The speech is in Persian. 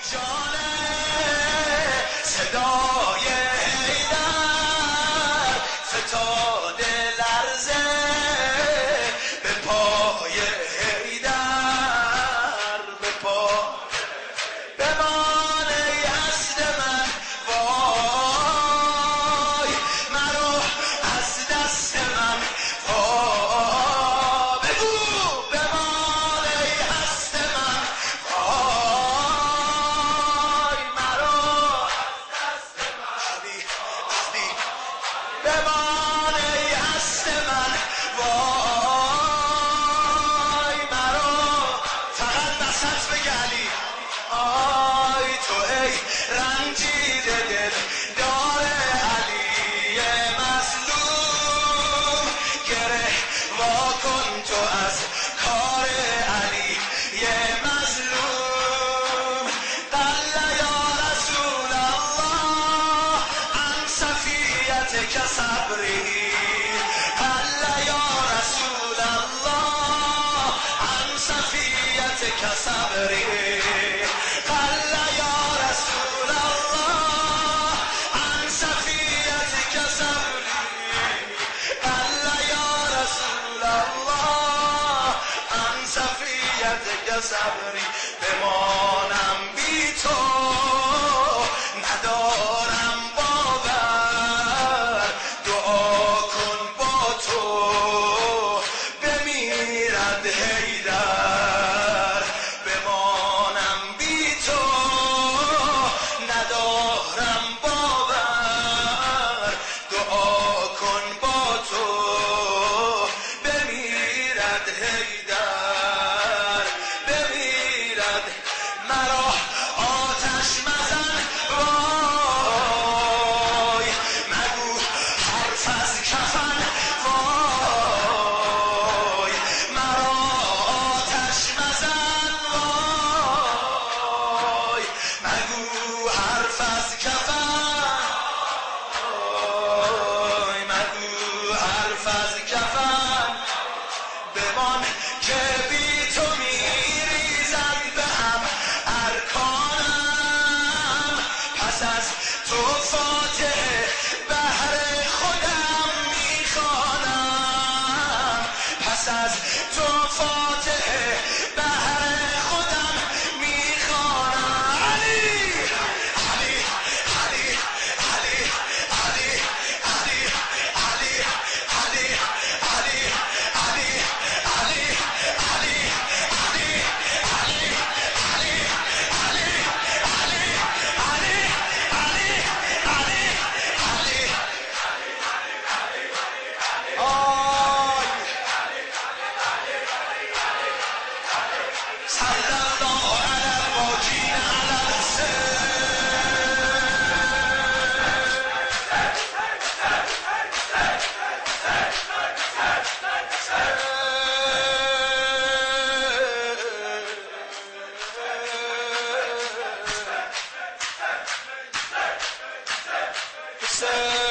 جان صدای حیدر فتاده لرزه به پای حیدر به پای بمان ای هست من وای مرو از دست من وای بگو بمان ای هست من وای مرو از دست من بمان ای هست من وای مرو فقط وسط بگلی آی تو ای رنجیده دل دار علی مظلوم گره واکن تو از کار علی مظلوم قل یا رسول الله عن صفیتک صبری قل یا رسول الله عن صفیتک صبری قل یا رسول الله عن صفیتک صبری قل یا رسول الله عن صفیتک صبری بمانم بی تو ندارم باور دعا کن با تو بمیرد حیدر بمانم بی تو ندارم باور دعا کن با تو بمیرد حیدر بمیرد مرا آتش مزن وای مگو حرف از کفن وای مرا آتش مزن وای مگو حرف از کفن وای مگو حرف از کفن بمان که بی تو میریزد به هم ارکانم پس از تو فاتحه بهر خودم میخوانم پس از تو فاتحه بهر خودم میخوانم علی علی علی علی علی علی علی علی علی علی علی علی علی علی علی علی علی علی علی آی صلی الله علی الواجین علی الحسین